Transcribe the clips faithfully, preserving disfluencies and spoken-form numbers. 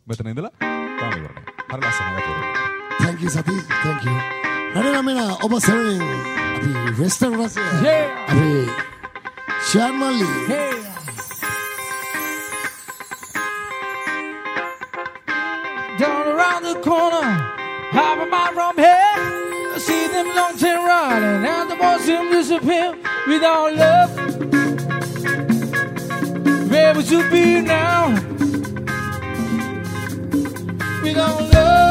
මෙතන ඉඳලා තාම ඉවරයි. හරි ලස්සනයි අපේ. Thank you Sati. Thank you. Radena mena oba seven අපි western රසය. Yeah. අපි Sharmali. Hey. Down around the corner, half a mile from here, I see them long tail riding, and the boys seem to disappear without love. Where would you be now? Without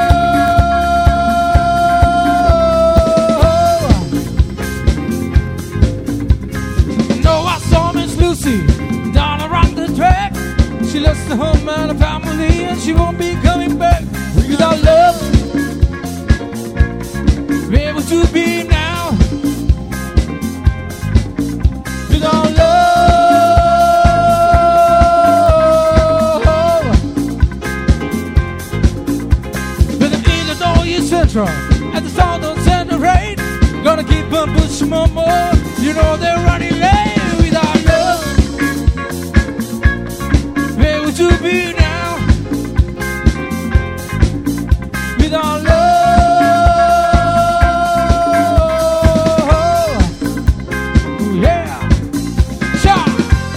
love. No, I saw Miss Lucy down around the track. She lost her home and her family, and she won't be coming back without love. Where would you be now? Without love. With the Illinois Central at the Southern Center Raid, gonna keep on pushing more, more. You know they're running late without love. Where would you be now? Without love. Ooh, yeah. Shout.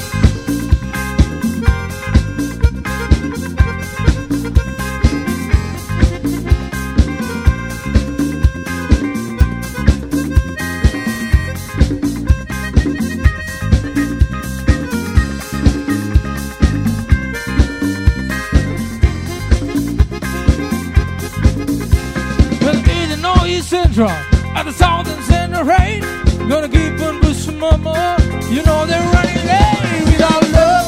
Central at the Southern Center Rain, gonna keep on pushing more, more. You know they're running late without love.